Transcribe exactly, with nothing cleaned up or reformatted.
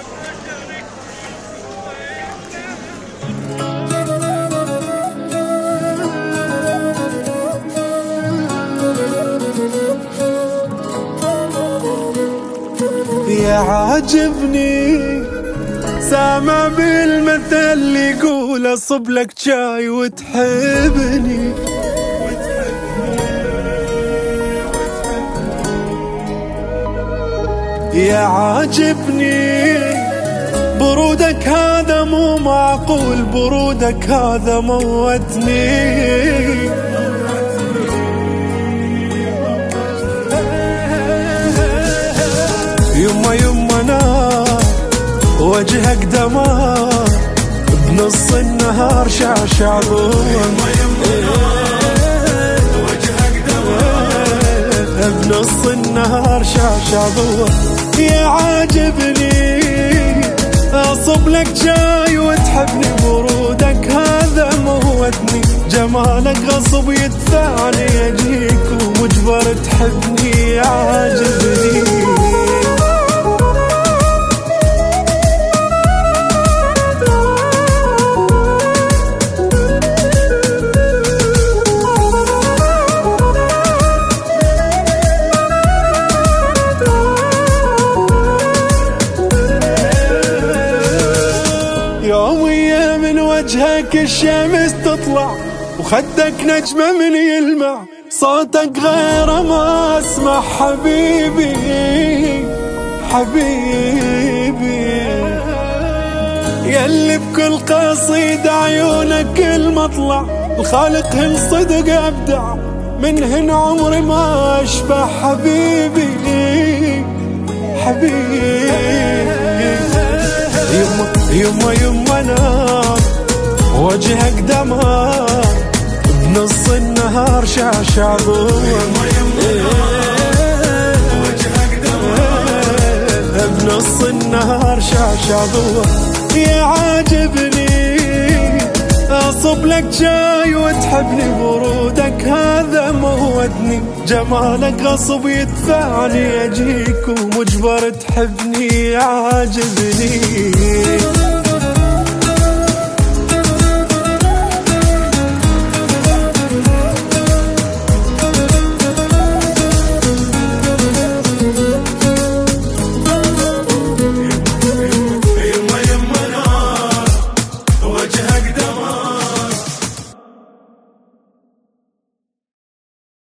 يا عاجبني سامع بالمثل يقول اصب لك شاي وتحبني. يا عاجبني برودك هذا مو معقول، برودك هذا موتني. يما يما نار وجهك دمار بنص النهار شعشع ضوء. بنص النهار شعشع ضوء. يا عاجبني اصب لك شاي وتحبني، برودك هذا موتني. جمالك غصب يدفعني اجيك ومجبر تحبني. يا عاجبني يومية من وجهك الشمس تطلع، وخدك نجمة من يلمع. صوتك غير ما اسمع حبيبي حبيبي، يلي بكل قصيدة عيونك المطلع. الخالق هن صدق ابدع، منهن عمري ما اشبع حبيبي حبيبي. يما يما يما نار وجهك دمار بنص النهار شعشع ضوء. بنص النهار شعشع ضوء. يا عاجبني اصب لك شاي وتحبني، برودك هذا موتني. جمالك غصب يدفعني اجيك ومجبر تحبني. يا عاجبني